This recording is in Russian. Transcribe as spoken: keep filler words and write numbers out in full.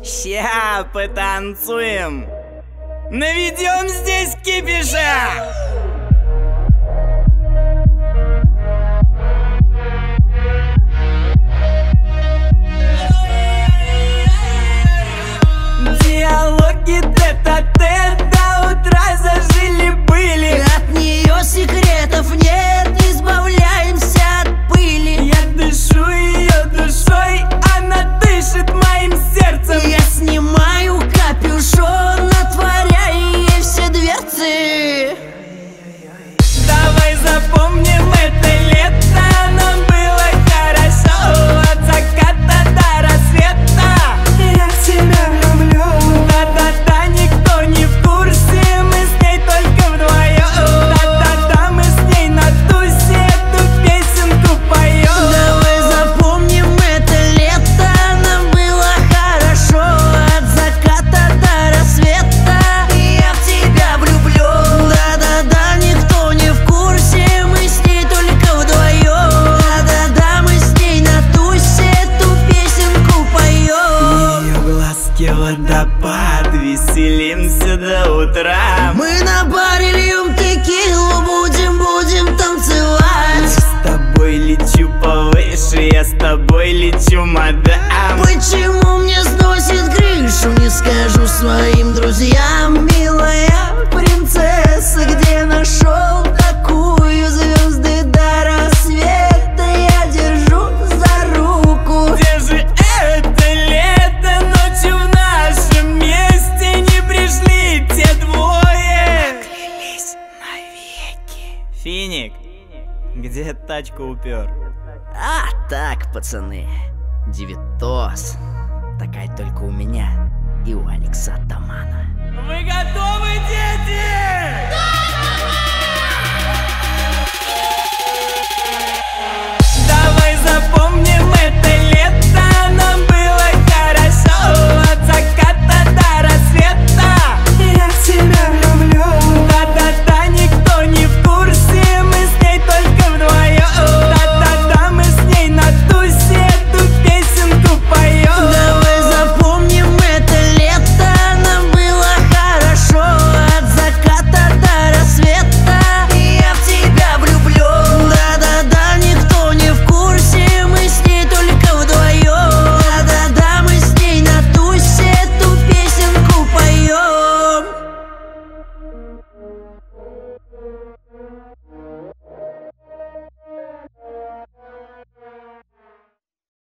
Ща потанцуем, наведем здесь кипиша. Диалоги тет-а-тет до утра зажили-были. От нее секретов нет, избавляемся от пыли. Я дышу ее душой, она дышит моим сердцем. Я снимаю капюшон, отворяя ей все дверцы. Давай запомним это лето, нам было хорошо от заката до рассвета. Я в тебя люблю. Да-да-да, никто не в курсе, мы с ней только вдвоем. Да-да-да, мы с ней на тусе эту песенку поем. Давай запомним это лето, нам было хорошо от заката до рассвета. Я в тебя влюблю. Да-да-да, никто не в курсе, мы с ней только вдвоем. Да-да-да, мы с ней на тусе эту песенку поем. Ее глазки водопад, веселимся до утра. Мы на баре льем текилу, будем, будем танцевать. С тобой лечу повыше, я с тобой лечу, мадам. Почему мне сносит крышу, не скажу своим друзьям. Милая принцесса, где нашел такую? Звезды до рассвета я держу за руку. Где же это лето? Ночью в нашем месте не пришли те двое. Поклялись навеки. Финик, где тачку упер? А так, пацаны, девятос. Такая только у меня и у Алекса Атамана. Вы готовы, дети?